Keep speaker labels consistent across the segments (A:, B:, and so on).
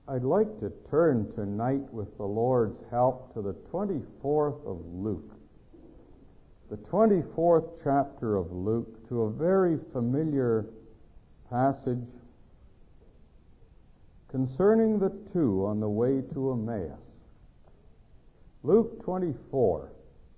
A: I'd like to turn tonight with the Lord's help to the 24th of Luke. The 24th chapter of Luke, to a very familiar passage concerning the two on the way to Emmaus. Luke 24.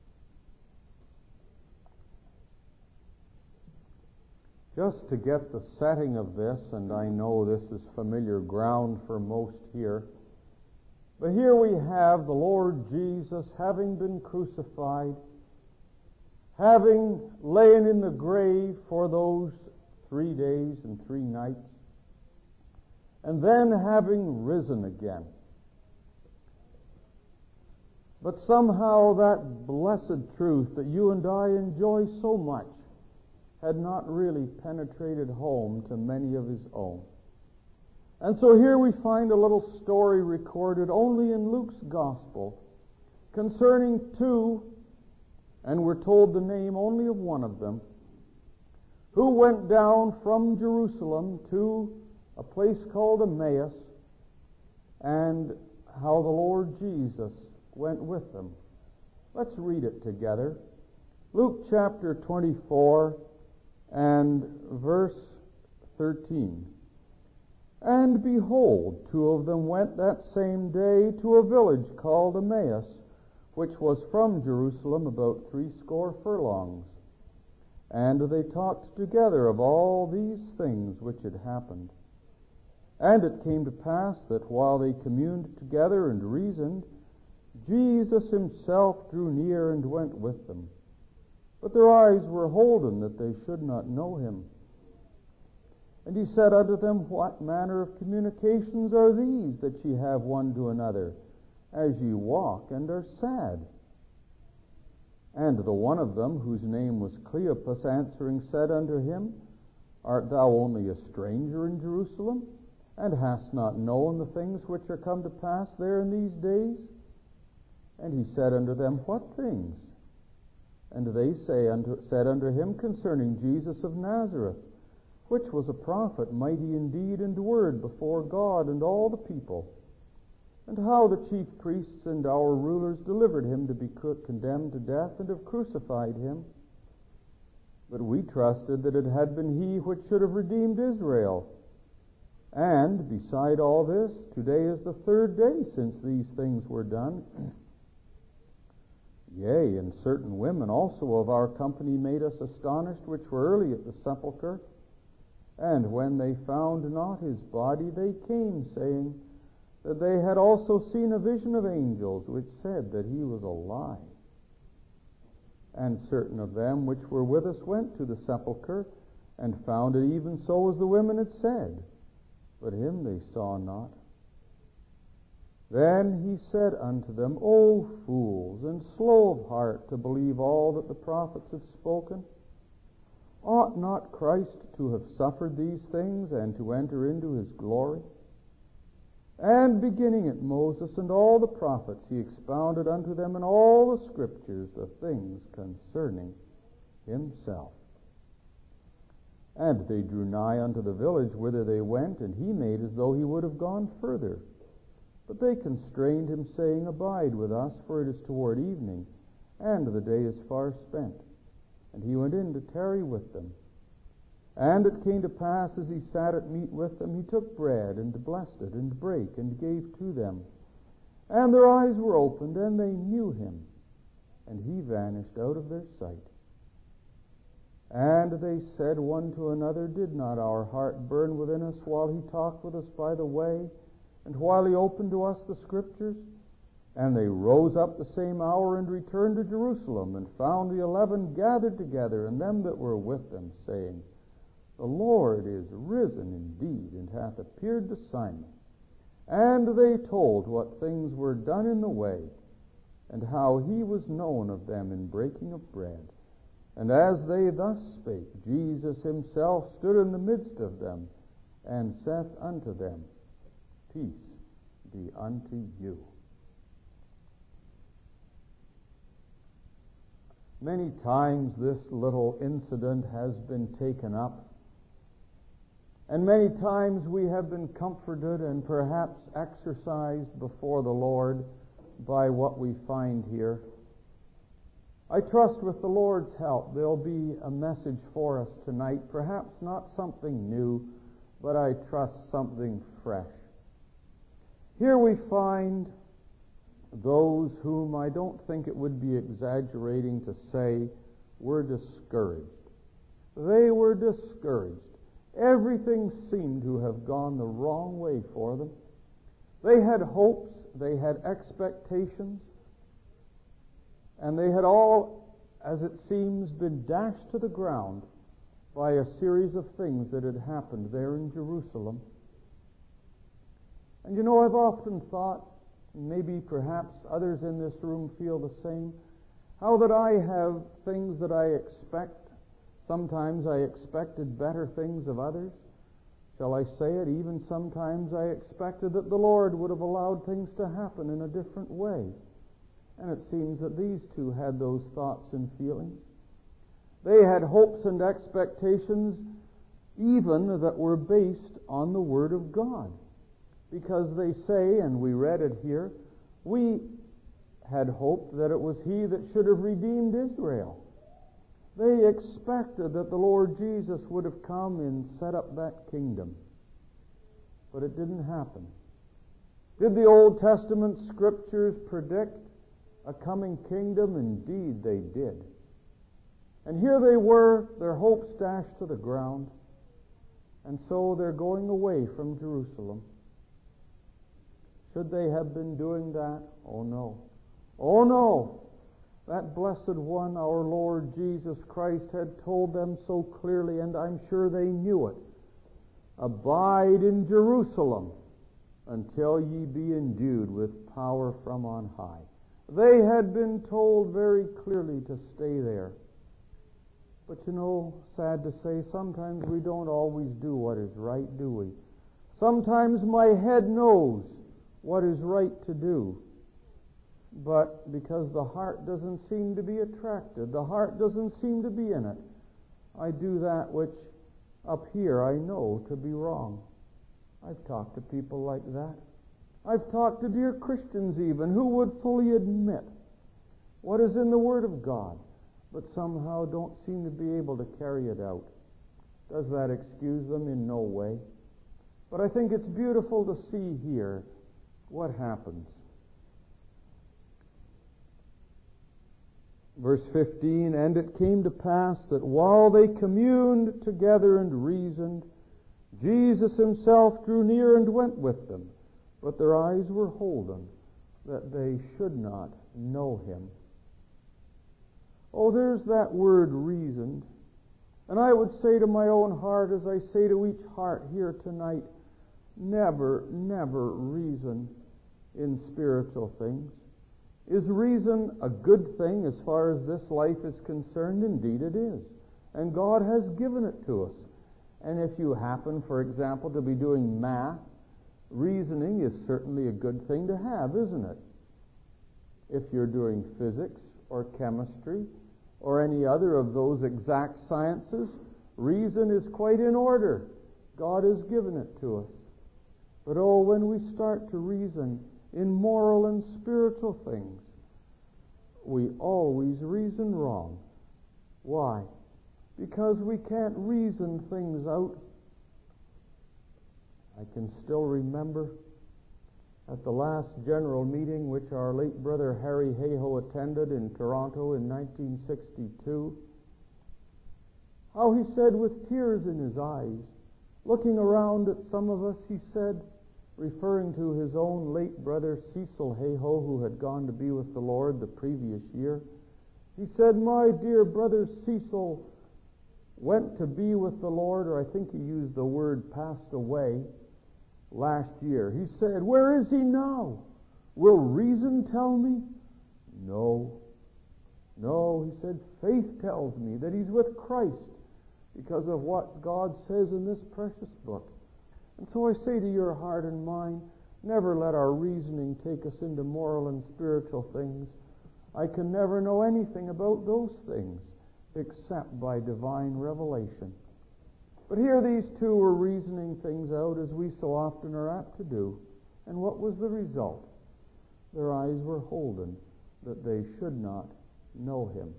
A: Just to get the setting of this, and I know this is familiar ground for most here, but here we have the Lord Jesus having been crucified, having lain in the grave for those 3 days and 3 nights, and then having risen again. But somehow that blessed truth that you and I enjoy so much had not really penetrated home to many of his own. And so here we find a little story recorded only in Luke's Gospel concerning two, and we're told the name only of one of them, who went down from Jerusalem to a place called Emmaus, and how the Lord Jesus went with them. Let's read it together. Luke chapter 24 and verse 13. And behold, 2 of them went that same day to a village called Emmaus, which was from Jerusalem about 80 furlongs. And they talked together of all these things which had happened. And it came to pass that while they communed together and reasoned, Jesus himself drew near and went with them. But their eyes were holden that they should not know him. And he said unto them, What manner of communications are these that ye have one to another, as ye walk and are sad? And the one of them, whose name was Cleopas, answering said unto him, Art thou only a stranger in Jerusalem, and hast not known the things which are come to pass there in these days? And he said unto them, What things? And they said unto him concerning Jesus of Nazareth, which was a prophet, mighty in deed and word before God and all the people, and how the chief priests and our rulers delivered him to be condemned to death and have crucified him. But we trusted that it had been he which should have redeemed Israel. And beside all this, today is the 3rd day since these things were done. Yea, and certain women also of our company made us astonished, which were early at the sepulchre. And when they found not his body, they came, saying that they had also seen a vision of angels, which said that he was alive. And certain of them which were with us went to the sepulchre, and found it even so as the women had said, but him they saw not. Then he said unto them, O fools, and slow of heart to believe all that the prophets have spoken, ought not Christ to have suffered these things, and to enter into his glory? And beginning at Moses and all the prophets, he expounded unto them in all the Scriptures the things concerning himself. And they drew nigh unto the village whither they went, and he made as though he would have gone further. But they constrained him, saying, Abide with us, for it is toward evening, and the day is far spent. And he went in to tarry with them. And it came to pass, as he sat at meat with them, he took bread, and blessed it, and brake, and gave to them. And their eyes were opened, and they knew him, and he vanished out of their sight. And they said one to another, Did not our heart burn within us while he talked with us by the way, and while he opened to us the Scriptures? And they rose up the same hour and returned to Jerusalem, and found the 11 gathered together, and them that were with them, saying, The Lord is risen indeed, and hath appeared to Simon. And they told what things were done in the way, and how he was known of them in breaking of bread. And as they thus spake, Jesus himself stood in the midst of them, and saith unto them, Peace be unto you. Many times this little incident has been taken up And many times we have been comforted and perhaps exercised before the Lord by what we find here. I trust with the Lord's help there'll be a message for us tonight, perhaps not something new, but I trust something fresh. Here we find those whom I don't think it would be exaggerating to say were discouraged. They were discouraged. Everything seemed to have gone the wrong way for them. They had hopes, they had expectations, and they had all, as it seems, been dashed to the ground by a series of things that had happened there in Jerusalem. And you know, I've often thought, maybe perhaps others in this room feel the same, how that I have things that I expect. Sometimes I expected better things of others. Shall I say it? Even sometimes I expected that the Lord would have allowed things to happen in a different way. And it seems that these two had those thoughts and feelings. They had hopes and expectations even that were based on the Word of God. Because they say, and we read it here, we had hoped that it was He that should have redeemed Israel. They expected that the Lord Jesus would have come and set up that kingdom. But it didn't happen. Did the Old Testament Scriptures predict a coming kingdom? Indeed they did. And here they were, their hopes dashed to the ground. And so they're going away from Jerusalem. Should they have been doing that? Oh no. Oh no. That blessed one, our Lord Jesus Christ, had told them so clearly, and I'm sure they knew it. Abide in Jerusalem until ye be endued with power from on high. They had been told very clearly to stay there. But you know, sad to say, sometimes we don't always do what is right, do we? Sometimes my head knows what is right to do. But because the heart doesn't seem to be attracted, the heart doesn't seem to be in it, I do that which up here I know to be wrong. I've talked to people like that. I've talked to dear Christians even who would fully admit what is in the Word of God, but somehow don't seem to be able to carry it out. Does that excuse them? In no way. But I think it's beautiful to see here what happens. Verse 15, and it came to pass that while they communed together and reasoned, Jesus himself drew near and went with them, but their eyes were holden, that they should not know him. Oh, there's that word reasoned. And I would say to my own heart, as I say to each heart here tonight, never, never reason in spiritual things. Is reason a good thing as far as this life is concerned? Indeed it is. And God has given it to us. And if you happen, for example, to be doing math, reasoning is certainly a good thing to have, isn't it? If you're doing physics or chemistry or any other of those exact sciences, reason is quite in order. God has given it to us. But oh, when we start to reason in moral and spiritual things, we always reason wrong. Why? Because we can't reason things out. I can still remember at the last general meeting which our late brother Harry Hayhoe attended in Toronto in 1962, how he said with tears in his eyes, looking around at some of us, he said, referring to his own late brother Cecil Hayhoe, who had gone to be with the Lord the previous year, he said, my dear brother Cecil went to be with the Lord, or I think he used the word passed away, last year. He said, where is he now? Will reason tell me? No. No, he said, faith tells me that he's with Christ because of what God says in this precious book. And so I say to your heart and mind, never let our reasoning take us into moral and spiritual things. I can never know anything about those things except by divine revelation. But here these two were reasoning things out as we so often are apt to do. And what was the result? Their eyes were holden that they should not know him.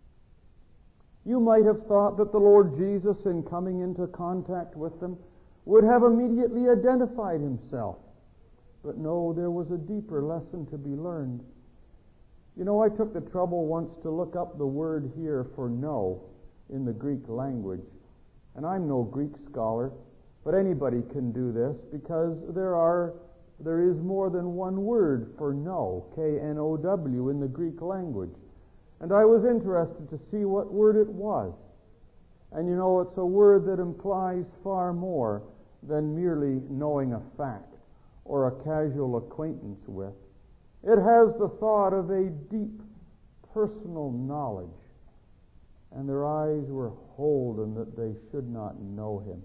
A: You might have thought that the Lord Jesus, in coming into contact with them, would have immediately identified himself. But no, there was a deeper lesson to be learned. You know, I took the trouble once to look up the word here for know in the Greek language. And I'm no Greek scholar, but anybody can do this because there is more than one word for know, K-N-O-W, in the Greek language. And I was interested to see what word it was. And you know, it's a word that implies far more than merely knowing a fact or a casual acquaintance with. It has the thought of a deep personal knowledge. And their eyes were holden that they should not know him.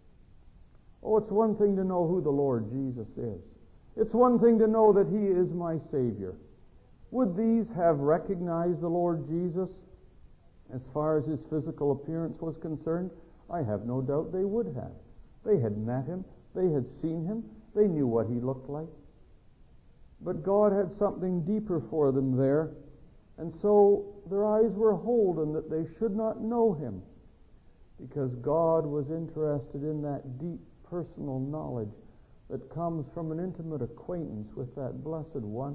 A: Oh, it's one thing to know who the Lord Jesus is. It's one thing to know that he is my Savior. Would these have recognized the Lord Jesus as far as his physical appearance was concerned? I have no doubt they would have. They had met him. They had seen him. They knew what he looked like. But God had something deeper for them there, and so their eyes were holden that they should not know him, because God was interested in that deep personal knowledge that comes from an intimate acquaintance with that blessed one.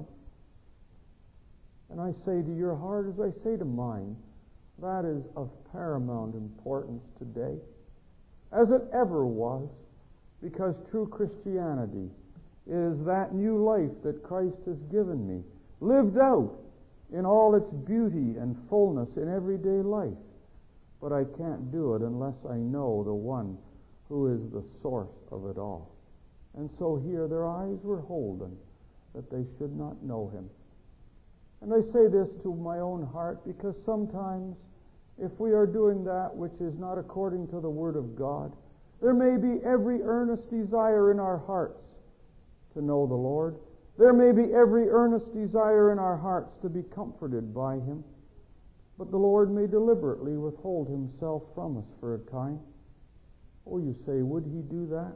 A: And I say to your heart, as I say to mine, that is of paramount importance today, as it ever was, because true Christianity is that new life that Christ has given me, lived out in all its beauty and fullness in everyday life. But I can't do it unless I know the one who is the source of it all. And so here their eyes were holden that they should not know him. And I say this to my own heart because sometimes if we are doing that which is not according to the Word of God, there may be every earnest desire in our hearts to know the Lord. There may be every earnest desire in our hearts to be comforted by him. But the Lord may deliberately withhold himself from us for a time. Oh, you say, would he do that?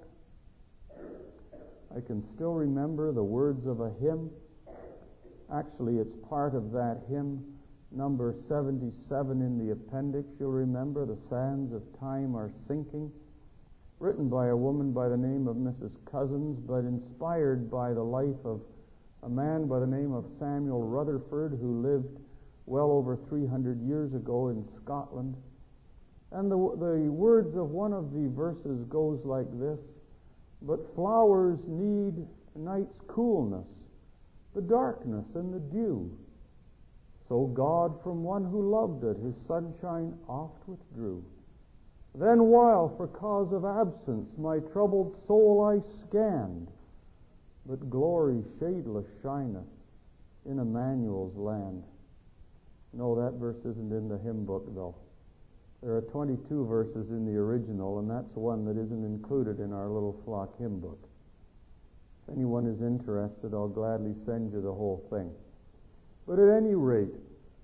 A: I can still remember the words of a hymn. Actually, it's part of that hymn, number 77 in the appendix. You'll remember, "The sands of time are sinking," written by a woman by the name of Mrs. Cousins, but inspired by the life of a man by the name of Samuel Rutherford, who lived well over 300 years ago in Scotland. And the words of one of the verses goes like this: "But flowers need night's coolness, the darkness and the dew. So God from one who loved it his sunshine oft withdrew. Then while for cause of absence my troubled soul I scanned, but glory shadeless shineth in Emmanuel's land." No, that verse isn't in the hymn book, though. There are 22 verses in the original, and that's one that isn't included in our little flock hymn book. If anyone is interested, I'll gladly send you the whole thing. But at any rate,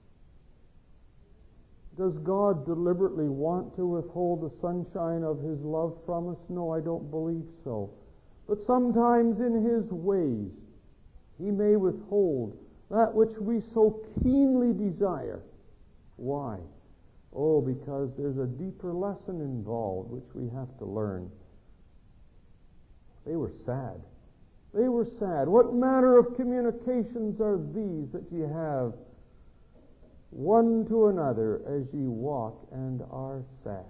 A: does God deliberately want to withhold the sunshine of his love from us? No, I don't believe so. But sometimes in his ways, he may withhold that which we so keenly desire. Why? Oh, because there's a deeper lesson involved which we have to learn. They were sad. They were sad. What manner of communications are these that ye have one to another as ye walk and are sad?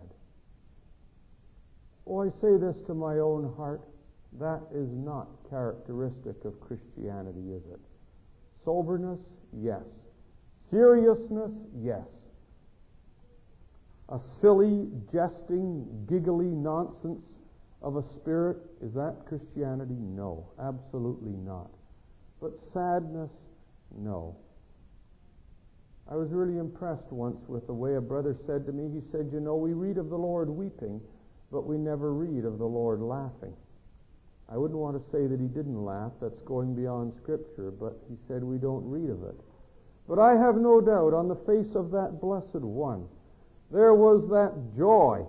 A: Oh, I say this to my own heart. That is not characteristic of Christianity, is it? Soberness, yes. Seriousness, yes. A silly, jesting, giggly nonsense of a spirit, is that Christianity? No, absolutely not. But sadness, no. I was really impressed once with the way a brother said to me, he said, "You know, we read of the Lord weeping, but we never read of the Lord laughing." I wouldn't want to say that he didn't laugh, that's going beyond Scripture, but he said we don't read of it. But I have no doubt on the face of that blessed one, there was that joy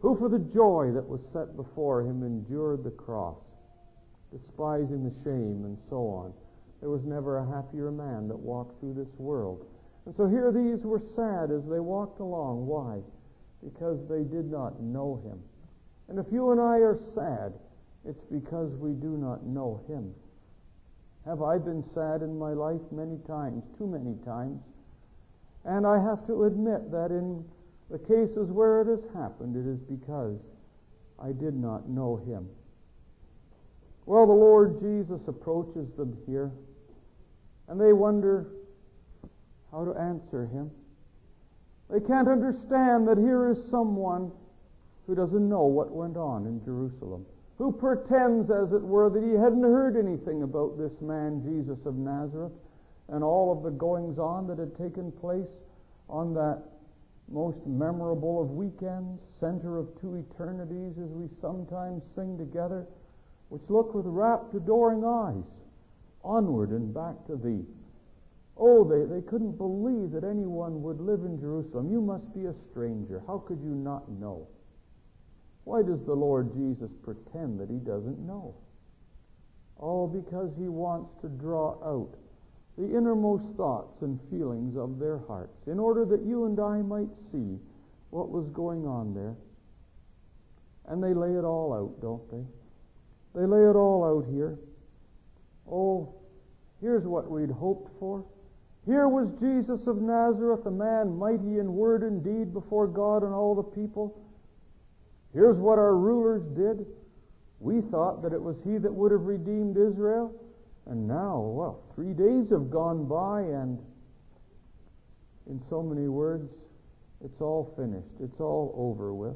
A: who for the joy that was set before him endured the cross, despising the shame, and so on. There was never a happier man that walked through this world. And so here these were sad as they walked along. Why? Because they did not know him. And if you and I are sad, it's because we do not know him. Have I been sad in my life? Many times, too many times. And I have to admit that in the cases where it has happened, it is because I did not know him. Well, the Lord Jesus approaches them here, and they wonder how to answer him. They can't understand that here is someone who doesn't know what went on in Jerusalem, who pretends, as it were, that he hadn't heard anything about this man, Jesus of Nazareth, and all of the goings-on that had taken place on that most memorable of weekends, center of two eternities, as we sometimes sing together, which look with rapt, adoring eyes onward and back to thee. Oh, they couldn't believe that anyone would live in Jerusalem. You must be a stranger. How could you not know? Why does the Lord Jesus pretend that he doesn't know? Oh, because he wants to draw out the innermost thoughts and feelings of their hearts, in order that you and I might see what was going on there. And they lay it all out, don't they? They lay it all out here. Oh, here's what we'd hoped for. Here was Jesus of Nazareth, a man mighty in word and deed before God and all the people. Here's what our rulers did. We thought that it was he that would have redeemed Israel. And now, 3 days have gone by, and in so many words, it's all finished. It's all over with.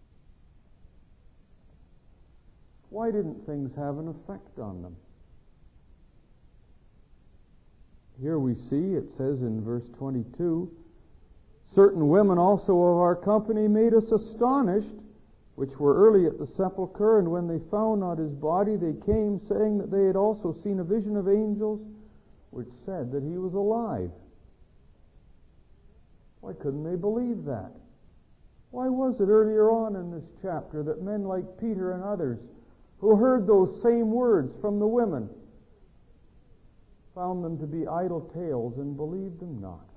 A: Why didn't things have an effect on them? Here we see, it says in verse 22, certain women also of our company made us astonished, which were early at the sepulchre, and when they found not his body, they came, saying that they had also seen a vision of angels, which said that he was alive. Why couldn't they believe that? Why was it earlier on in this chapter that men like Peter and others, who heard those same words from the women, found them to be idle tales and believed them not?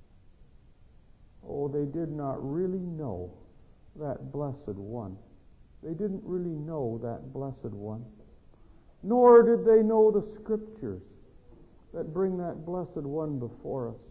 A: Oh, they did not really know that blessed one. They didn't really know that blessed one. Nor did they know the Scriptures that bring that blessed one before us.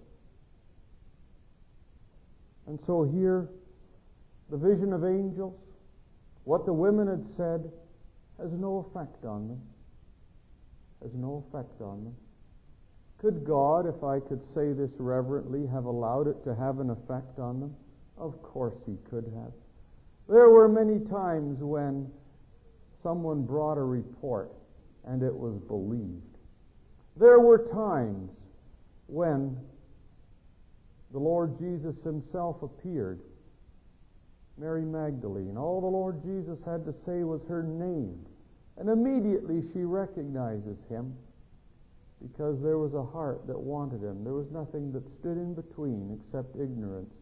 A: And so here, the vision of angels, what the women had said, has no effect on them. Has no effect on them. Could God, if I could say this reverently, have allowed it to have an effect on them? Of course he could have. There were many times when someone brought a report and it was believed. There were times when the Lord Jesus himself appeared. Mary Magdalene, all the Lord Jesus had to say was her name, and immediately she recognizes him, because there was a heart that wanted him. There was nothing that stood in between except ignorance.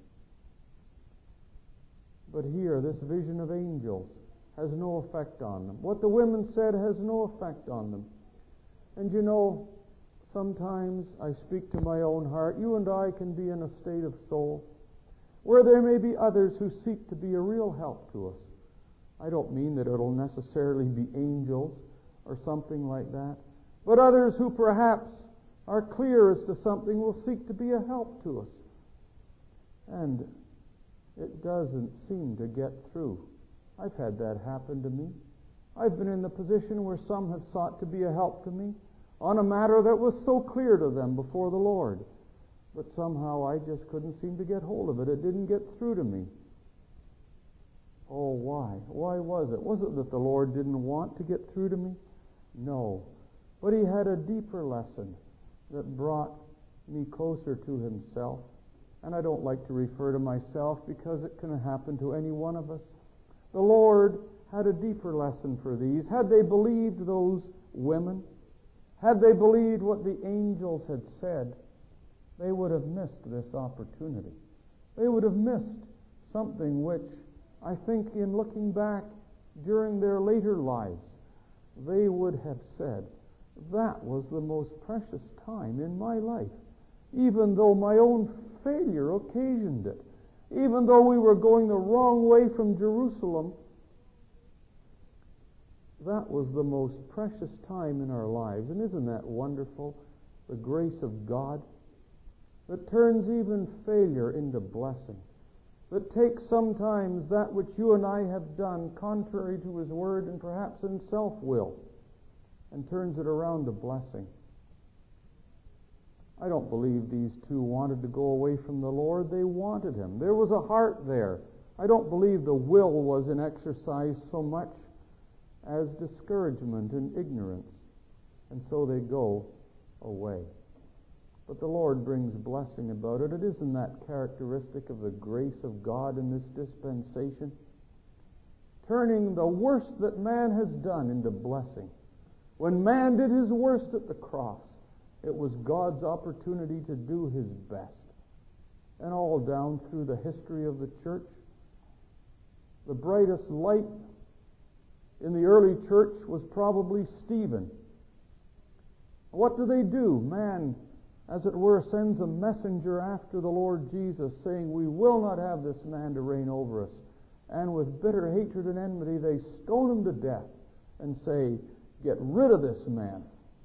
A: But here, this vision of angels has no effect on them. What the women said has no effect on them. And you know, sometimes I speak to my own heart. You and I can be in a state of soul where there may be others who seek to be a real help to us. I don't mean that it'll necessarily be angels or something like that, but others who perhaps are clear as to something will seek to be a help to us. And it doesn't seem to get through. I've had that happen to me. I've been in the position where some have sought to be a help to me on a matter that was so clear to them before the Lord. But somehow I just couldn't seem to get hold of it. It didn't get through to me. Oh, why? Why was it? Was it that the Lord didn't want to get through to me? No. But he had a deeper lesson that brought me closer to himself. And I don't like to refer to myself because it can happen to any one of us. The Lord had a deeper lesson for these. Had they believed those women, had they believed what the angels had said, they would have missed this opportunity. They would have missed something which I think in looking back during their later lives, they would have said, that was the most precious time in my life, even though my own failure occasioned it. Even though we were going the wrong way from Jerusalem, that was the most precious time in our lives. And isn't that wonderful? The grace of God that turns even failure into blessing, that takes sometimes that which you and I have done contrary to His Word and perhaps in self-will, and turns it around to blessing. I don't believe these two wanted to go away from the Lord. They wanted Him. There was a heart there. I don't believe the will was in exercise so much as discouragement and ignorance. And so they go away. But the Lord brings blessing about it. It isn't that characteristic of the grace of God in this dispensation? Turning the worst that man has done into blessing. When man did his worst at the cross, it was God's opportunity to do His best. And all down through the history of the church, the brightest light in the early church was probably Stephen. What do? Man, as it were, sends a messenger after the Lord Jesus saying, we will not have this man to reign over us. And with bitter hatred and enmity, they stone him to death and say, get rid of this man.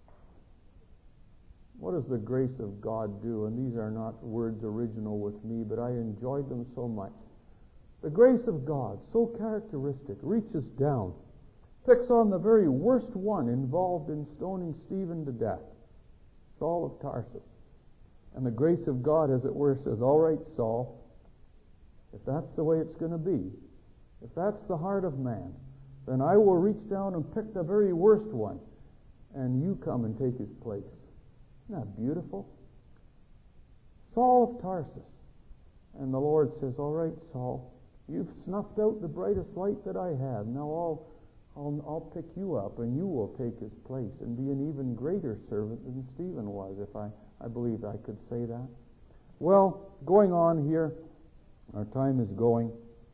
A: What does the grace of God do? And these are not words original with me, but I enjoyed them so much. The grace of God, so characteristic, reaches down, picks on the very worst one involved in stoning Stephen to death, Saul of Tarsus. And the grace of God, as it were, says, all right, Saul, if that's the way it's going to be, if that's the heart of man, then I will reach down and pick the very worst one, and you come and take his place. Isn't that beautiful? Saul of Tarsus. And the Lord says, all right, Saul, you've snuffed out the brightest light that I have. Now I'll pick you up, and you will take his place and be an even greater servant than Stephen was, if I believe I could say that. Well, going on here, our time is going.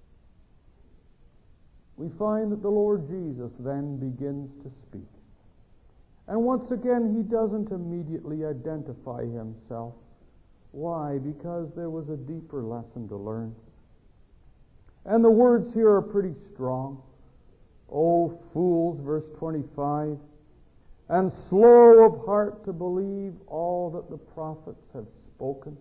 A: We find that the Lord Jesus then begins to speak. And once again, He doesn't immediately identify Himself. Why? Because there was a deeper lesson to learn. And the words here are pretty strong. O fools, verse 25, and slow of heart to believe all that the prophets have spoken.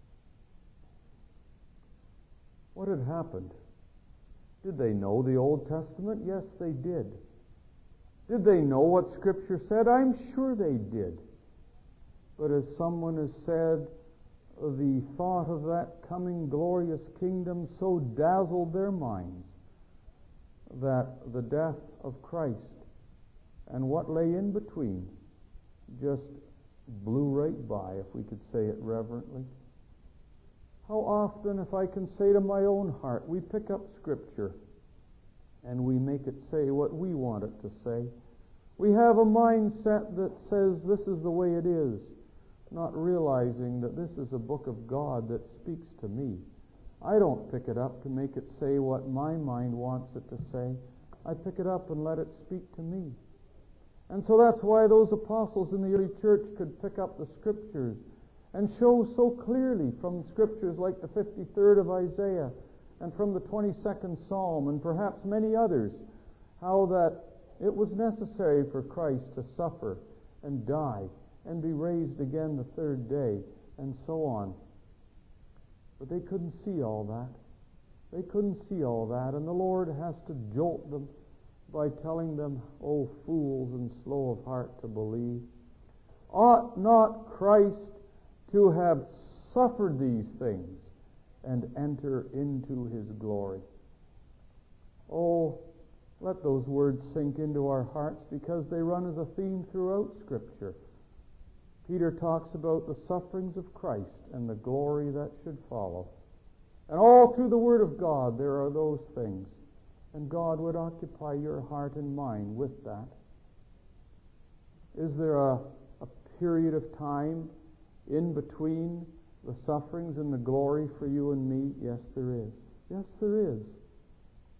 A: What had happened? Did they know the Old Testament? Yes, they did. Did they know what Scripture said? I'm sure they did. But as someone has said, the thought of that coming glorious kingdom so dazzled their minds that the death of Christ and what lay in between just blew right by, if we could say it reverently. How often, if I can say to my own heart, we pick up Scripture and we make it say what we want it to say. We have a mindset that says this is the way it is, not realizing that this is a book of God that speaks to me. I don't pick it up to make it say what my mind wants it to say. I pick it up and let it speak to me. And so that's why those apostles in the early church could pick up the Scriptures and show so clearly from Scriptures like the 53rd of Isaiah and from the 22nd Psalm and perhaps many others, how that it was necessary for Christ to suffer and die and be raised again the third day and so on. But they couldn't see all that. They couldn't see all that, and the Lord has to jolt them by telling them, O fools and slow of heart to believe, ought not Christ to have suffered these things and enter into His glory? Oh, let those words sink into our hearts, because they run as a theme throughout Scripture. Peter talks about the sufferings of Christ and the glory that should follow. And all through the Word of God there are those things. And God would occupy your heart and mind with that. Is there a period of time in between the sufferings and the glory for you and me? Yes, there is. Yes, there is.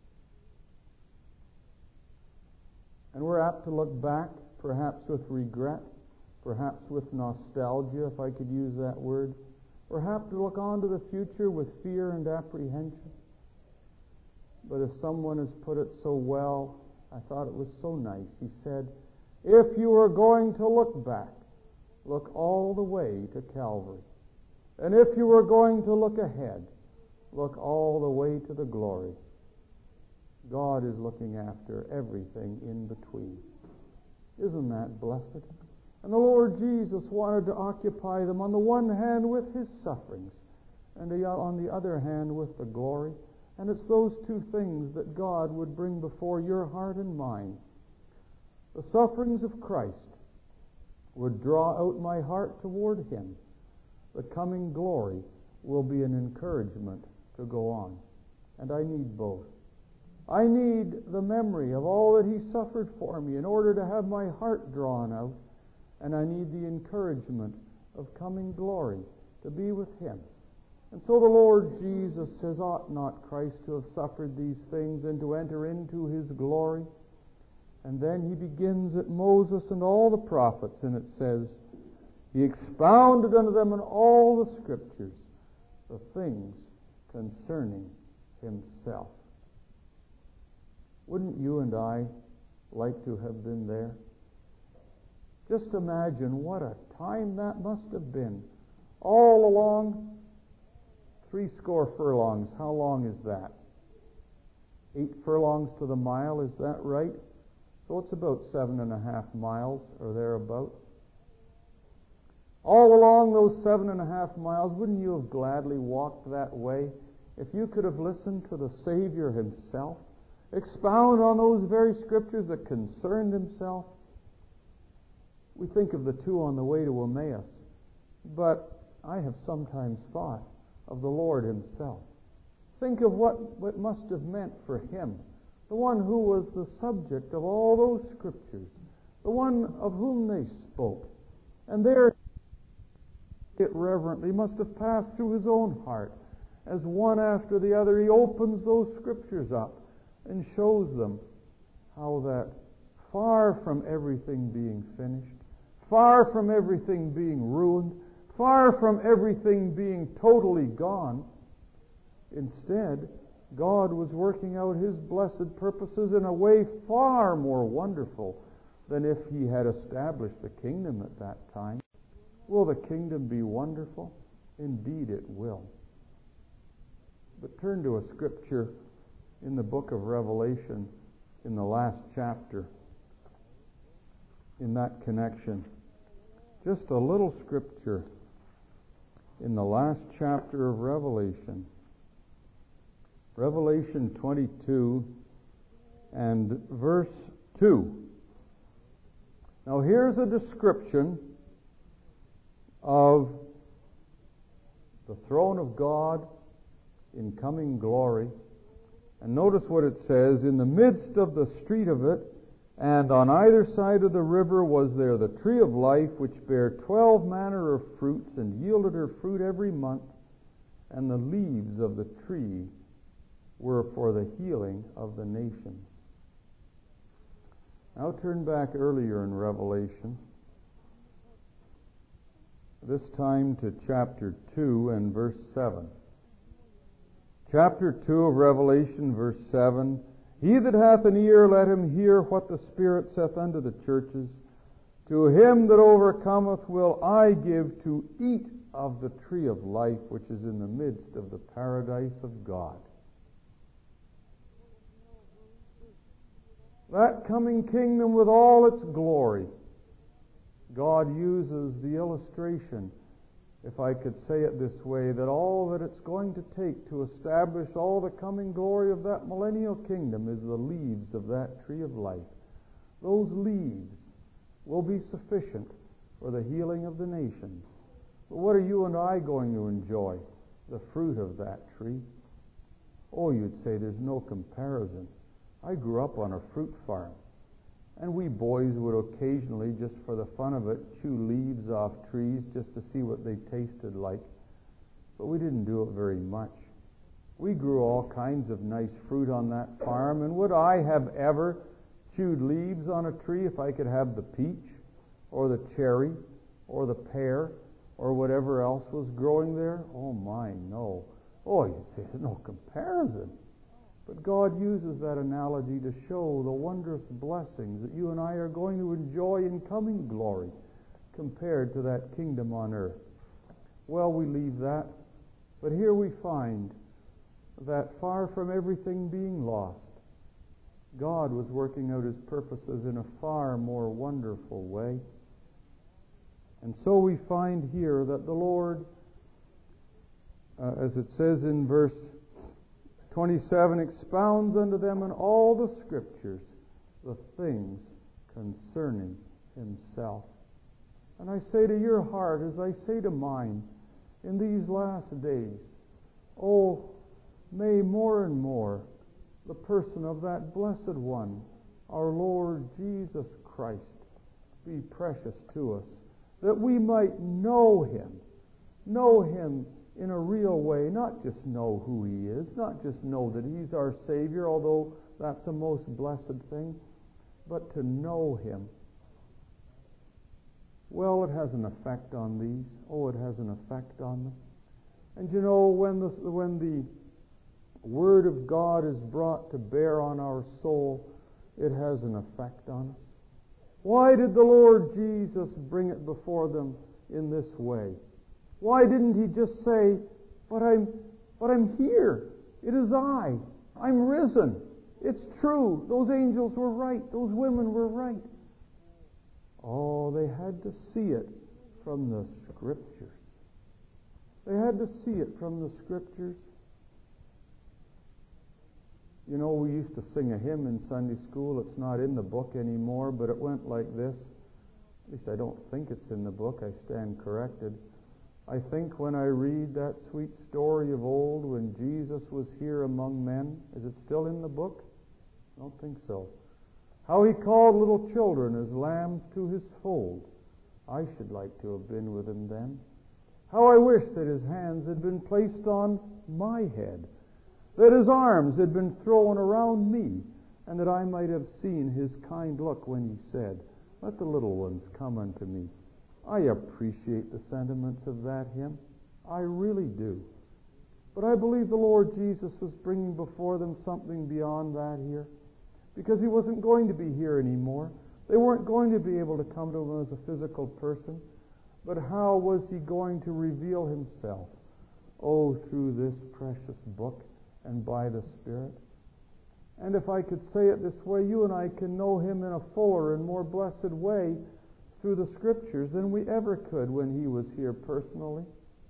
A: And we're apt to look back, perhaps with regret, perhaps with nostalgia, if I could use that word. We're apt to look on to the future with fear and apprehension. But as someone has put it so well, I thought it was so nice. He said, if you are going to look back, look all the way to Calvary. And if you are going to look ahead, look all the way to the glory. God is looking after everything in between. Isn't that blessed? And the Lord Jesus wanted to occupy them on the one hand with His sufferings, and on the other hand with the glory. And it's those two things that God would bring before your heart and mine. The sufferings of Christ would draw out my heart toward Him. The coming glory will be an encouragement to go on. And I need both. I need the memory of all that He suffered for me in order to have my heart drawn out. And I need the encouragement of coming glory to be with Him. And so the Lord Jesus says, ought not Christ to have suffered these things and to enter into His glory? And then He begins at Moses and all the prophets, and it says, He expounded unto them in all the Scriptures the things concerning Himself. Wouldn't you and I like to have been there? Just imagine what a time that must have been. All along 60 furlongs. How long is that? 8 furlongs to the mile, is that right? So it's about 7.5 miles or thereabout. All along those 7.5 miles, wouldn't you have gladly walked that way if you could have listened to the Savior Himself expound on those very Scriptures that concerned Himself? We think of the two on the way to Emmaus, but I have sometimes thought of the Lord Himself. Think of what it must have meant for Him, the one who was the subject of all those Scriptures, the one of whom they spoke. And there it reverently must have passed through His own heart as one after the other He opens those Scriptures up and shows them how that far from everything being finished, far from everything being ruined, far from everything being totally gone, instead, God was working out His blessed purposes in a way far more wonderful than if He had established the kingdom at that time. Will the kingdom be wonderful? Indeed it will. But turn to a scripture in the book of Revelation, in the last chapter, in that connection. Just a little scripture in the last chapter of Revelation. Revelation 22 and verse 2. Now here's a description of the throne of God in coming glory. And notice what it says, in the midst of the street of it, and on either side of the river was there the tree of life, which bare 12 manner of fruits, and yielded her fruit every month, and the leaves of the tree were for the healing of the nations. Now turn back earlier in Revelation, this time to chapter 2 and verse 7. Chapter 2 of Revelation, verse 7, He that hath an ear, let him hear what the Spirit saith unto the churches. To him that overcometh will I give to eat of the tree of life, which is in the midst of the paradise of God. That coming kingdom with all its glory, God uses the illustration, if I could say it this way, that all that it's going to take to establish all the coming glory of that millennial kingdom is the leaves of that tree of life. Those leaves will be sufficient for the healing of the nations. But what are you and I going to enjoy? The fruit of that tree. Oh, you'd say there's no comparison. I grew up on a fruit farm, and we boys would occasionally, just for the fun of it, chew leaves off trees just to see what they tasted like. But we didn't do it very much. We grew all kinds of nice fruit on that farm, and would I have ever chewed leaves on a tree if I could have the peach or the cherry or the pear or whatever else was growing there? Oh my, no. Oh, you'd say there's no comparison. But God uses that analogy to show the wondrous blessings that you and I are going to enjoy in coming glory compared to that kingdom on earth. Well, we leave that, but here we find that far from everything being lost, God was working out His purposes in a far more wonderful way. And so we find here that the Lord, as it says in verse 27, expounds unto them in all the Scriptures the things concerning Himself. And I say to your heart, as I say to mine, in these last days, oh, may more and more the person of that blessed one, our Lord Jesus Christ, be precious to us, that we might know Him in a real way, not just know who He is, not just know that He's our Savior, although that's a most blessed thing, but to know Him. Well, it has an effect on these. Oh, it has an effect on them. And you know, when the Word of God is brought to bear on our soul, it has an effect on us. Why did the Lord Jesus bring it before them in this way? Why didn't He just say, but I'm here. It is I. I'm risen. It's true. Those angels were right. Those women were right. Oh, they had to see it from the Scriptures. They had to see it from the Scriptures. You know, we used to sing a hymn in Sunday school. It's not in the book anymore, but it went like this. At least I don't think it's in the book. I stand corrected. I think when I read that sweet story of old when Jesus was here among men, is it still in the book? I don't think so. How He called little children as lambs to His fold. I should like to have been with Him then. How I wish that His hands had been placed on my head, that His arms had been thrown around me, and that I might have seen His kind look when He said, "Let the little ones come unto me." I appreciate the sentiments of that hymn. I really do. But I believe the Lord Jesus was bringing before them something beyond that here, because He wasn't going to be here anymore. They weren't going to be able to come to Him as a physical person. But how was He going to reveal Himself? Oh, through this precious book and by the Spirit. And if I could say it this way, you and I can know Him in a fuller and more blessed way through the Scriptures than we ever could when He was here personally.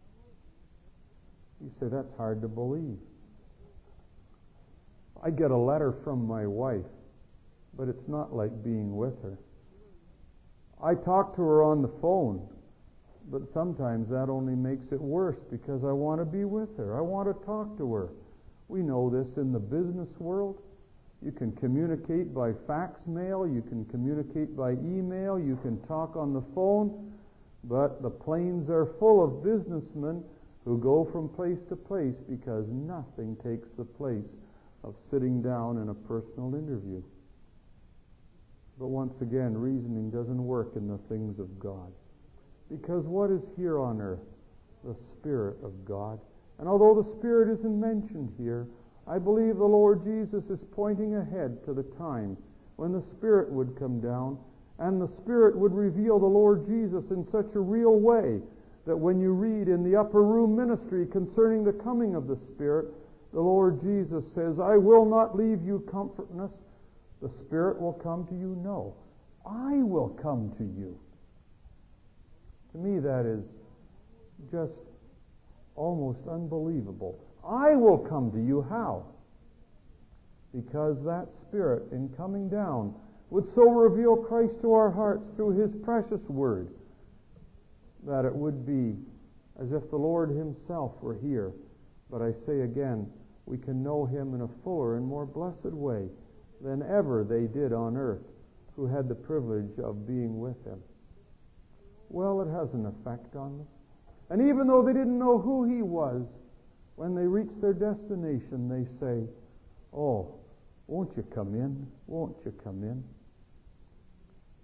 A: You say, that's hard to believe. I get a letter from my wife, but it's not like being with her. I talk to her on the phone, but sometimes that only makes it worse because I want to be with her. I want to talk to her. We know this in the business world. You can communicate by fax mail, you can communicate by email, you can talk on the phone, but the planes are full of businessmen who go from place to place because nothing takes the place of sitting down in a personal interview. But once again, reasoning doesn't work in the things of God. Because what is here on earth? The Spirit of God. And although the Spirit isn't mentioned here, I believe the Lord Jesus is pointing ahead to the time when the Spirit would come down and the Spirit would reveal the Lord Jesus in such a real way that when you read in the upper room ministry concerning the coming of the Spirit, the Lord Jesus says, "I will not leave you comfortless. The Spirit will come to you." No, I will come to you. To me, that is just almost unbelievable. I will come to you. How? Because that Spirit, in coming down, would so reveal Christ to our hearts through His precious Word that it would be as if the Lord Himself were here. But I say again, we can know Him in a fuller and more blessed way than ever they did on earth who had the privilege of being with Him. Well, it has an effect on them. And even though they didn't know who He was, when they reach their destination, they say, "Oh, won't you come in? Won't you come in?"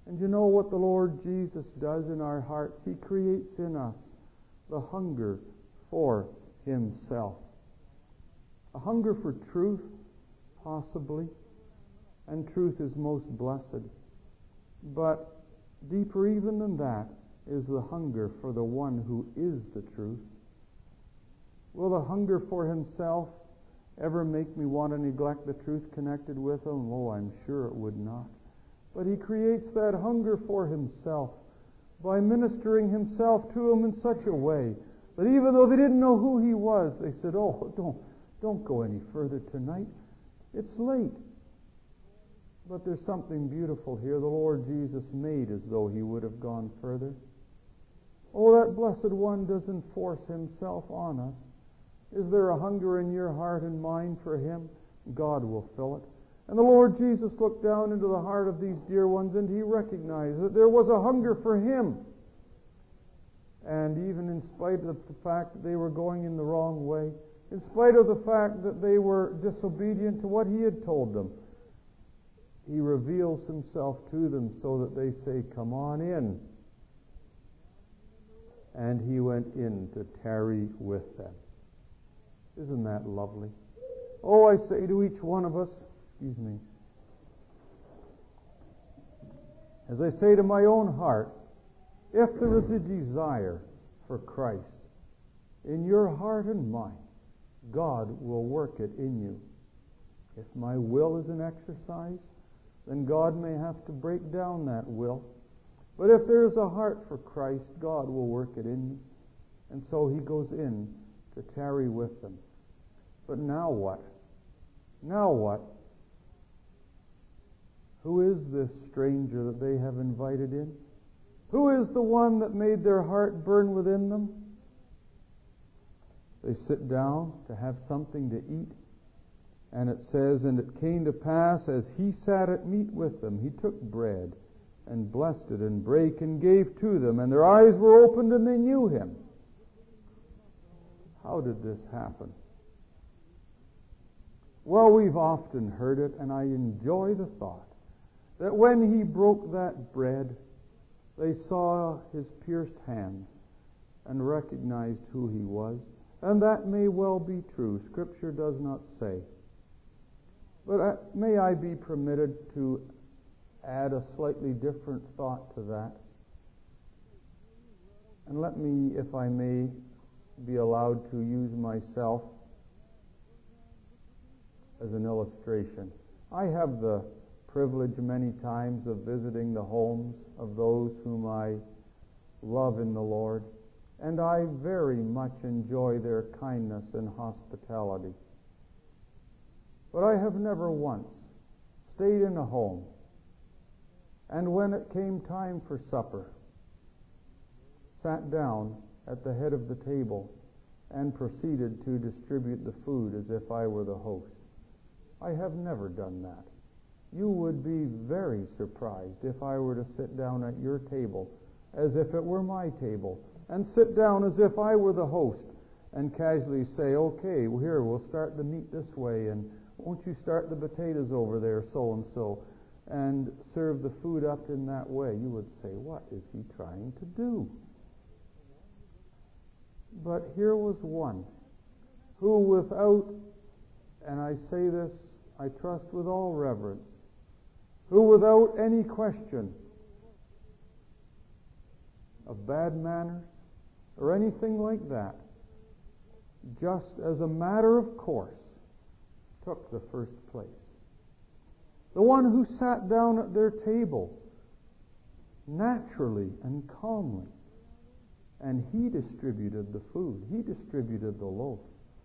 A: And you know what the Lord Jesus does in our hearts? He creates in us the hunger for Himself. A hunger for truth, possibly, and truth is most blessed. But deeper even than that is the hunger for the one who is the truth. Will the hunger for Himself ever make me want to neglect the truth connected with Him? Oh, I'm sure it would not. But He creates that hunger for Himself by ministering Himself to them in such a way that even though they didn't know who He was, they said, oh, don't go any further tonight. It's late. But there's something beautiful here. The Lord Jesus made as though He would have gone further. Oh, that Blessed One doesn't force Himself on us. Is there a hunger in your heart and mind for Him? God will fill it. And the Lord Jesus looked down into the heart of these dear ones, and He recognized that there was a hunger for Him. And even in spite of the fact that they were going in the wrong way, in spite of the fact that they were disobedient to what He had told them, He reveals Himself to them so that they say, come on in. And He went in to tarry with them. Isn't that lovely? Oh, I say to each one of us, as I say to my own heart, if there is a desire for Christ in your heart and mind, God will work it in you. If my will is an exercise, then God may have to break down that will. But if there is a heart for Christ, God will work it in you. And so He goes in to tarry with them. But now what? Now what? Who is this stranger that they have invited in? Who is the one that made their heart burn within them? They sit down to have something to eat. And it says, and it came to pass, as He sat at meat with them, He took bread and blessed it and brake and gave to them. And their eyes were opened and they knew Him. How did this happen? Well, we've often heard it, and I enjoy the thought that when He broke that bread, they saw His pierced hands and recognized who He was. And that may well be true. Scripture does not say. But may I be permitted to add a slightly different thought to that? And let me, if I may, be allowed to use myself as an illustration. I have the privilege many times of visiting the homes of those whom I love in the Lord, and I very much enjoy their kindness and hospitality. But I have never once stayed in a home, and when it came time for supper, sat down at the head of the table and proceeded to distribute the food as if I were the host. I have never done that. You would be very surprised if I were to sit down at your table as if it were my table, and sit down as if I were the host, and casually say, okay, well, here, we'll start the meat this way, and won't you start the potatoes over there, so-and-so, and serve the food up in that way. You would say, what is he trying to do? But here was one who without, and I say this, I trust with all reverence, who without any question of bad manners or anything like that, just as a matter of course, took the first place. The one who sat down at their table naturally and calmly, and he distributed the food. He distributed the loaf.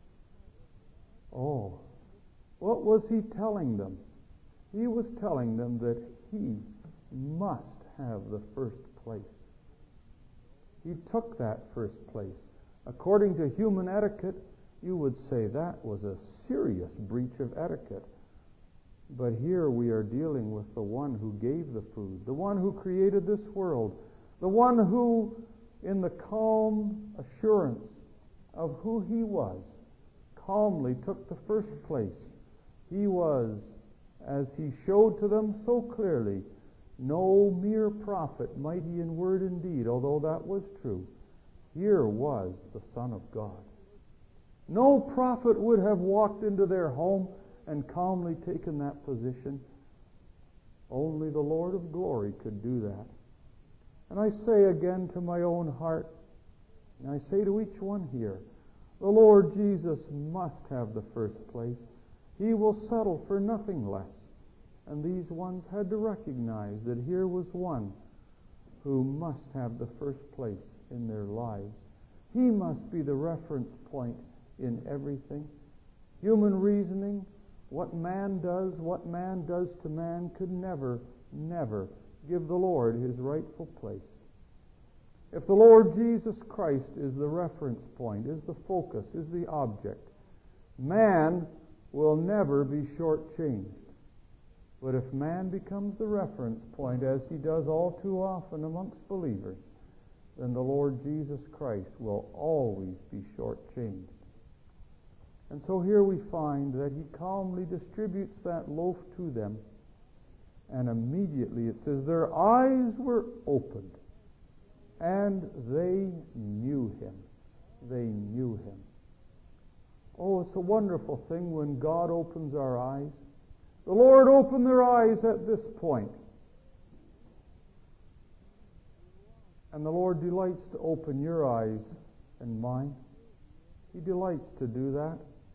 A: Oh, what was he telling them? He was telling them that he must have the first place. He took that first place. According to human etiquette, you would say that was a serious breach of etiquette. But here we are dealing with the one who gave the food, the one who created this world, the one who, in the calm assurance of who he was, calmly took the first place. He was, as he showed to them so clearly, No mere prophet, mighty in word and deed, although that was true. Here was the Son of God. No prophet would have walked into their home and calmly taken that position. Only the Lord of glory could do that. And I say again to my own heart, and I say to each one here, the Lord Jesus must have the first place. He will settle for nothing less. And these ones had to recognize that here was one who must have the first place in their lives. He must be the reference point in everything. Human reasoning, what man does to man, could never give the Lord his rightful place. If the Lord Jesus Christ is the reference point, is the focus, is the object, man will never be shortchanged. But if man becomes the reference point, as he does all too often amongst believers, then the Lord Jesus Christ will always be shortchanged. And so here we find that he calmly distributes that loaf to them, and immediately it says their eyes were opened, and they knew him. They knew him. Oh, it's a wonderful thing when God opens our eyes. The Lord opened their eyes at this point. And the Lord delights to open your eyes and mine. He delights to do that.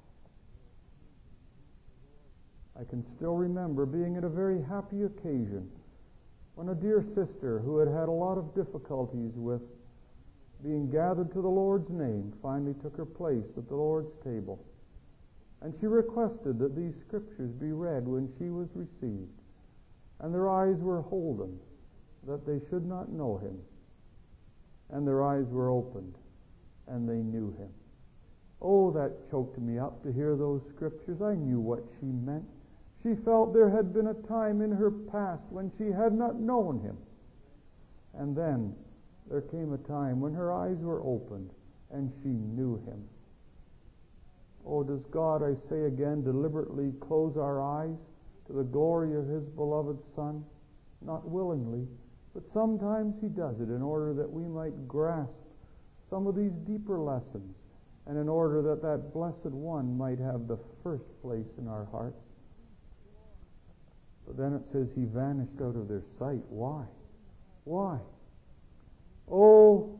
A: I can still remember being at a very happy occasion when a dear sister who had had a lot of difficulties with being gathered to the Lord's name finally took her place at the Lord's table. And she requested that these scriptures be read when she was received. And their eyes were holden, that they should not know him. And their eyes were opened, and they knew him. Oh, that choked me up to hear those scriptures. I knew what she meant. She felt there had been a time in her past when she had not known him. And then there came a time when her eyes were opened, and she knew him. Oh, does God, I say again, deliberately close our eyes to the glory of his beloved Son? Not willingly, but sometimes he does it in order that we might grasp some of these deeper lessons, and in order that that blessed one might have the first place in our hearts. But then it says he vanished out of their sight. Why? Why? Oh,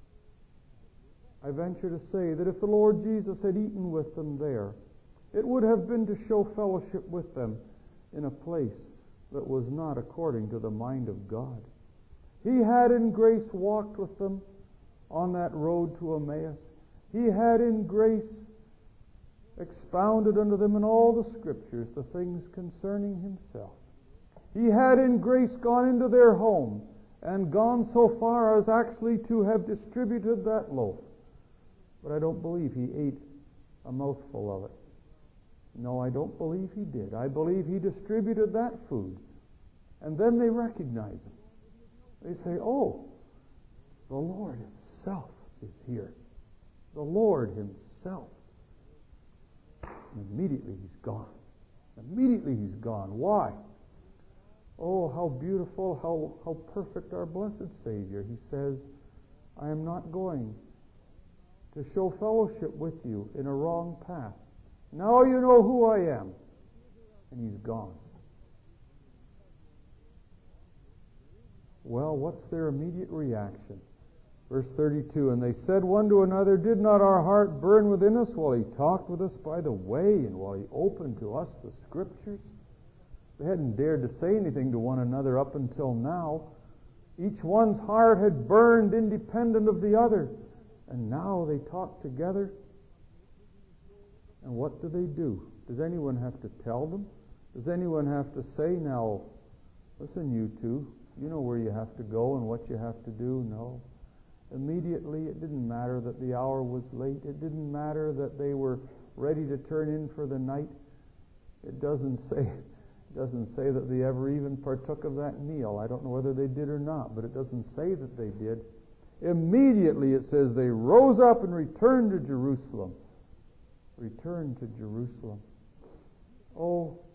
A: I venture to say that if the Lord Jesus had eaten with them there, it would have been to show fellowship with them in a place that was not according to the mind of God. He had in grace walked with them on that road to Emmaus. He had in grace expounded unto them in all the Scriptures the things concerning himself. He had in grace gone into their home and gone so far as actually to have distributed that loaf. But I don't believe he ate a mouthful of it. No, I don't believe he did. I believe he distributed that food. And then they recognize him. They say, oh, the Lord himself is here. The Lord himself. And immediately he's gone. Immediately he's gone. Why? Oh, how beautiful, how perfect our blessed Savior. He says, I am not going to show fellowship with you in a wrong path. Now you know who I am. And he's gone. Well, what's their immediate reaction? Verse 32, and they said one to another, did not our heart burn within us while he talked with us by the way and while he opened to us the Scriptures? They hadn't dared to say anything to one another up until now. Each one's heart had burned independent of the other. And now they talk together. And what do? Does anyone have to tell them? Does anyone have to say, now, listen, you two, you know where you have to go and what you have to do? No. Immediately, it didn't matter that the hour was late. It didn't matter that they were ready to turn in for the night. It doesn't say that they ever even partook of that meal. I don't know whether they did or not, but it doesn't say that they did. Immediately it says they rose up and returned to Jerusalem. Returned to Jerusalem. Oh,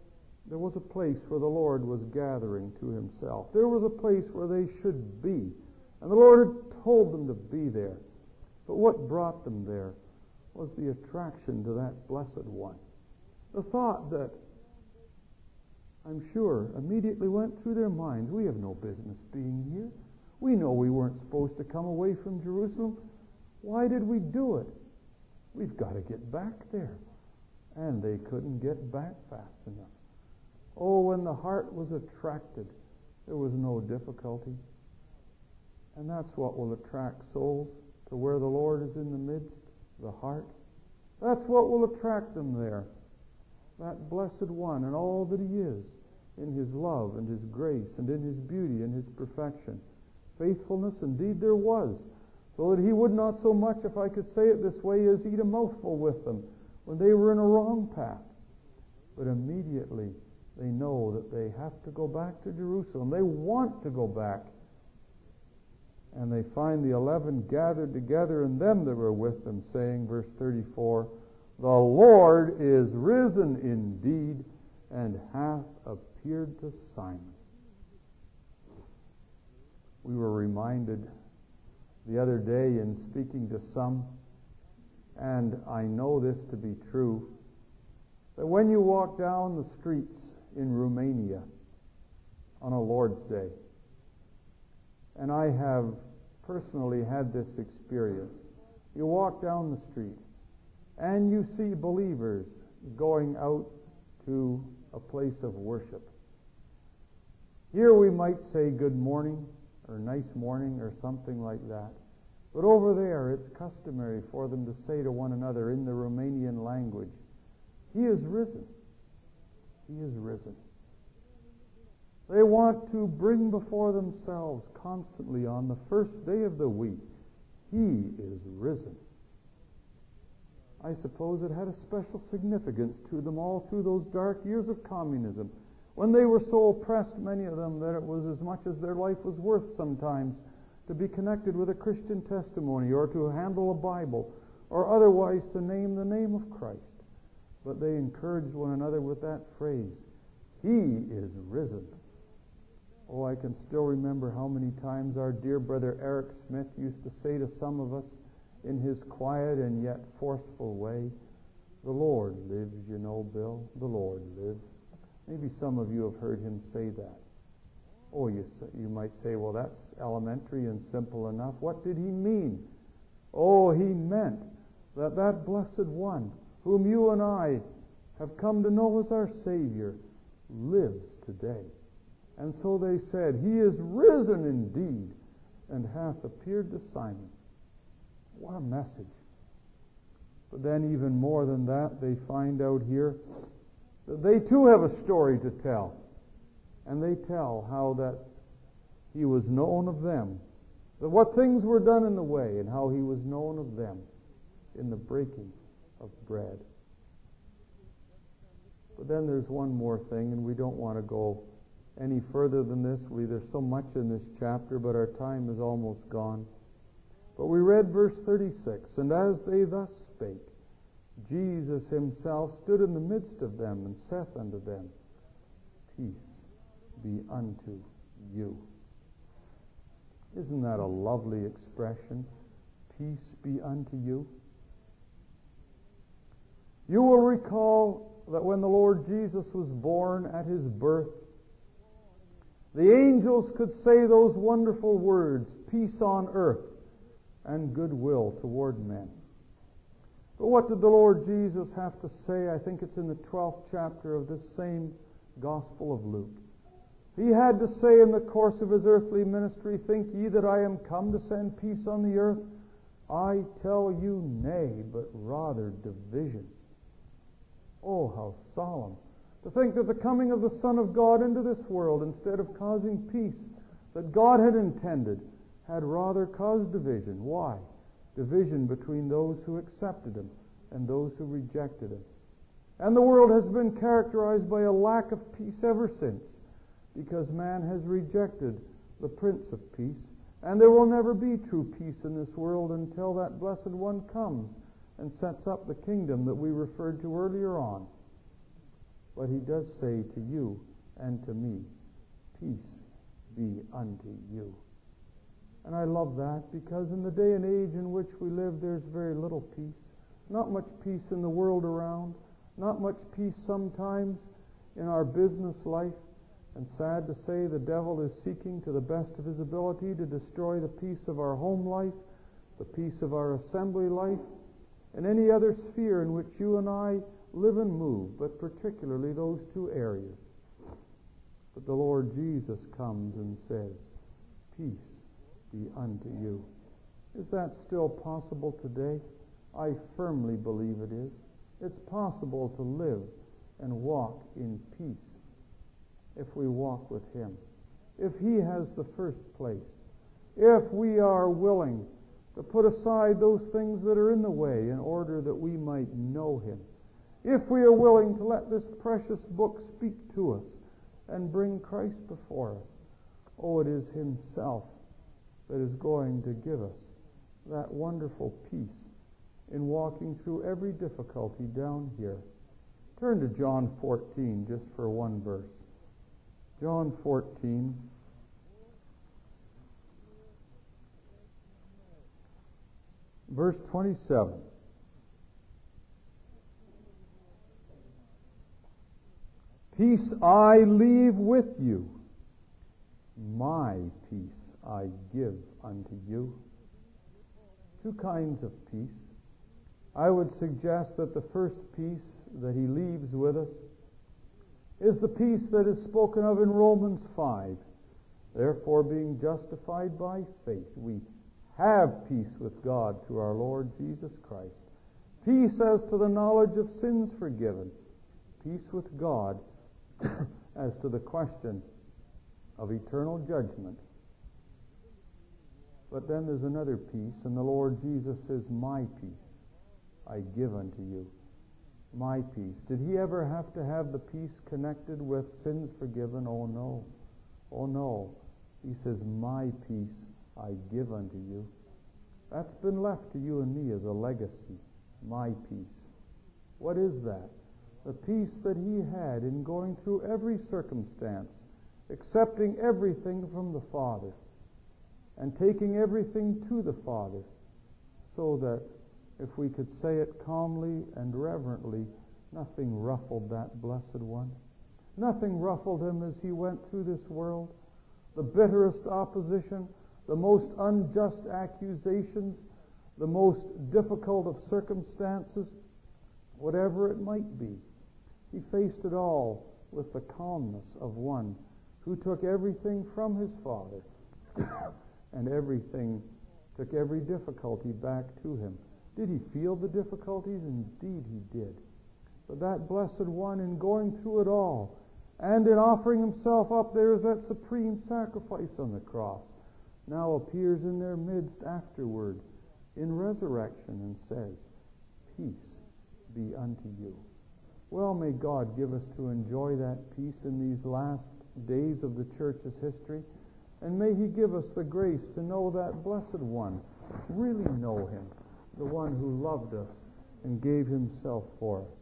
A: There was a place where the Lord was gathering to himself. There was a place where they should be. And the Lord had told them to be there. But what brought them there was the attraction to that blessed one. The thought that, I'm sure, immediately went through their minds, we have no business being here. We know we weren't supposed to come away from Jerusalem. Why did we do it? We've got to get back there. And they couldn't get back fast enough. Oh, when the heart was attracted, there was no difficulty. And that's what will attract souls to where the Lord is in the midst, the heart. That's what will attract them there. That blessed one and all that he is in his love and his grace and in his beauty and his perfection. Faithfulness indeed there was, so that he would not so much, if I could say it this way, as eat a mouthful with them when they were in a wrong path. But immediately they know that they have to go back to Jerusalem. They want to go back. And they find the 11 gathered together, and them that were with them, saying, verse 34, the Lord is risen indeed, and hath appeared to Simon. We were reminded the other day in speaking to some, and I know this to be true, that when you walk down the streets in Romania on a Lord's Day, and I have personally had this experience, you walk down the street and you see believers going out to a place of worship. Here we might say good morning or nice morning or something like that. But over there it's customary for them to say to one another in the Romanian language, He is risen. He is risen. They want to bring before themselves constantly on the first day of the week, He is risen. I suppose it had a special significance to them all through those dark years of communism, when they were so oppressed, many of them, that it was as much as their life was worth sometimes to be connected with a Christian testimony or to handle a Bible or otherwise to name the name of Christ. But they encouraged one another with that phrase, He is risen. Oh, I can still remember how many times our dear brother Eric Smith used to say to some of us in his quiet and yet forceful way, the Lord lives, you know, Bill, the Lord lives. Maybe some of you have heard him say that. Oh, you might say, well, that's elementary and simple enough. What did he mean? Oh, he meant that that blessed one, whom you and I have come to know as our Savior, lives today. And so they said, He is risen indeed, and hath appeared to Simon. What a message. But then even more than that, they find out here that they too have a story to tell. And they tell how that He was known of them, that what things were done in the way, and how He was known of them in the breaking of bread. But then there's one more thing, and we don't want to go any further than this. There's so much in this chapter, but our time is almost gone. But we read verse 36, and as they thus spake, Jesus Himself stood in the midst of them, and saith unto them, Peace be unto you. Isn't that a lovely expression? Peace be unto you. You will recall that when the Lord Jesus was born at His birth, the angels could say those wonderful words, peace on earth and goodwill toward men. But what did the Lord Jesus have to say? I think it's in the 12th chapter of this same Gospel of Luke. He had to say in the course of His earthly ministry, Think ye that I am come to send peace on the earth? I tell you, nay, but rather division. Oh, how solemn. To think that the coming of the Son of God into this world, instead of causing peace that God had intended, had rather caused division. Why? Division between those who accepted Him and those who rejected Him. And the world has been characterized by a lack of peace ever since, because man has rejected the Prince of Peace, and there will never be true peace in this world until that blessed one comes and sets up the kingdom that we referred to earlier on. But he does say to you and to me, peace be unto you. And I love that, because in the day and age in which we live, there's very little peace. Not much peace in the world around. Not much peace sometimes in our business life. And sad to say, the devil is seeking to the best of his ability to destroy the peace of our home life, the peace of our assembly life, and any other sphere in which you and I live and move, but particularly those two areas. But the Lord Jesus comes and says, peace be unto you. Is that still possible today? I firmly believe it is. It's possible to live and walk in peace if we walk with Him. If He has the first place. If we are willing to put aside those things that are in the way in order that we might know Him. If we are willing to let this precious book speak to us and bring Christ before us. Oh, it is Himself that is going to give us that wonderful peace in walking through every difficulty down here. Turn to John 14 just for one verse. John 14. Verse 27. Peace I leave with you, my peace I give unto you. Two kinds of peace. I would suggest that the first peace that He leaves with us is the peace that is spoken of in Romans 5. Therefore, being justified by faith, we have peace with God through our Lord Jesus Christ. Peace as to the knowledge of sins forgiven. Peace with God as to the question of eternal judgment. But then there's another peace, and the Lord Jesus says, my peace I give unto you. My peace. Did He ever have to have the peace connected with sins forgiven? Oh no. Oh no. He says, my peace I give unto you. That's been left to you and me as a legacy. My peace. What is that? The peace that He had in going through every circumstance, accepting everything from the Father, and taking everything to the Father, so that, if we could say it calmly and reverently, nothing ruffled that blessed one. Nothing ruffled Him as He went through this world. The bitterest opposition, the most unjust accusations, the most difficult of circumstances, whatever it might be. He faced it all with the calmness of one who took everything from his Father and took every difficulty back to Him. Did He feel the difficulties? Indeed He did. But that blessed one, in going through it all and in offering Himself up there as that supreme sacrifice on the cross, now appears in their midst afterward in resurrection and says, peace be unto you. Well, may God give us to enjoy that peace in these last days of the church's history, and may He give us the grace to know that blessed one, really know Him, the one who loved us and gave Himself for us.